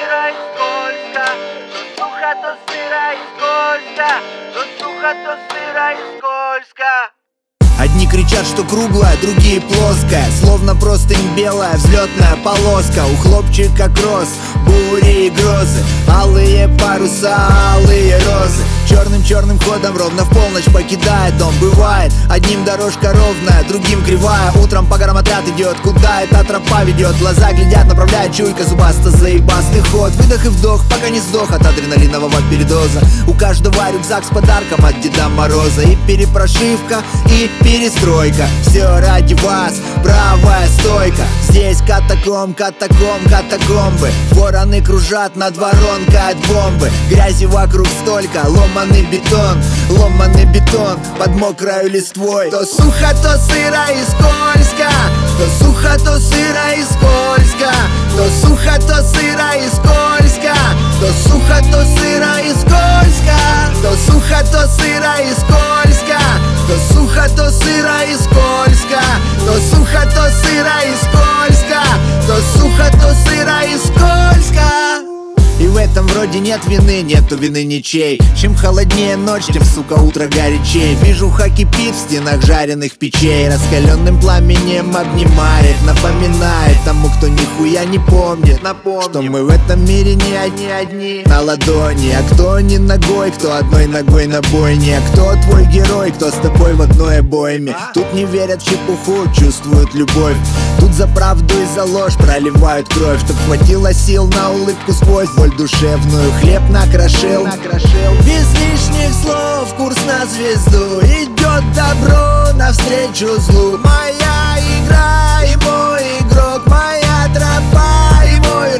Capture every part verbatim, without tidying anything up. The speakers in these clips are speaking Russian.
сыро и скользко, то сухо, то сыро и скользко, то сухо, то сыро и скользко. Одни кричат, что круглая, другие плоская, словно простынь белая, взлетная полоска. У хлопчика кросс, бури и грозы, алые паруса, алые розы. Черным-черным ходом ровно в полночь покидает дом. Бывает, одним дорожка ровная, другим кривая. Утром по горам отряд идет, куда эта тропа ведет. Глаза глядят, направляет чуйка, зубаста, заебастый ход. Выдох и вдох, пока не сдох от адреналинового передоза. У каждого рюкзак с подарком от Деда Мороза. И перепрошивка, и перестройка, все ради вас, правая стойка. Здесь катакомб, катакомб, катакомбы. Вороны кружат над воронкой от бомбы. Грязи вокруг столько, ломаный бетон, ломаный бетон под мокрою листвой. То сухо, то сыро и скользко, то сухо, то сыро и скользко, то сухо, то сыро и скользко, то сухо, то сыро и скользко, то сухо, то сыро и скользко, то сухо, то сыро и скользко, то сухо, то сыро и скользко, то сухо, то сыро и скользко. И в этом вроде нет вины, нету вины ничей. Чем холоднее ночь, тем, сука, утро горячей. Движуха кипит в стенах жареных печей. Раскаленным пламенем обнимает, напоминает тому, кто нихуя не помнит, Напомним, что мы в этом мире не одни, одни на ладони. А кто не ногой, кто одной ногой на бойне. А кто твой герой, кто с тобой в одной обойме. Тут не верят в чепуху, чувствуют любовь. Тут за правду и за ложь проливают кровь. Чтоб хватило сил на улыбку сквозь боль душевную, хлеб накрошил, накрошил. Без лишних слов, курс на звезду. Идет добро навстречу злу. Моя игра и мой игрок, моя тропа и мой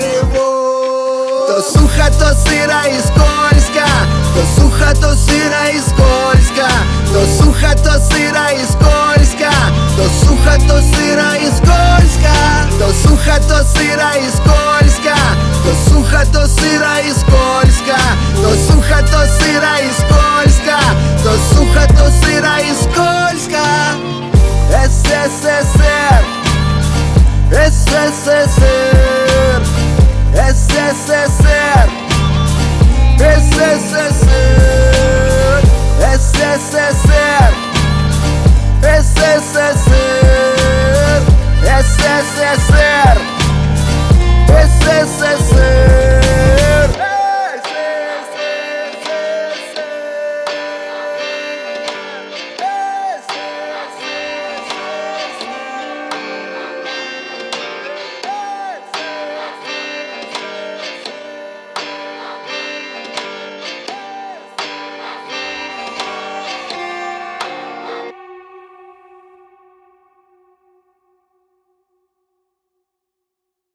рывок. То сухо, то сыро и скользко, то сухо, то сыро и скользко, то сухо, то сыро и скользко, то сухо, то сыро и скользко, то сухо, то сыро и скользко, то сухо, то сыро и скользко, то сухо, то сыро и скользко, то сухо, то сыро и скользко. СССР, СССР, СССР.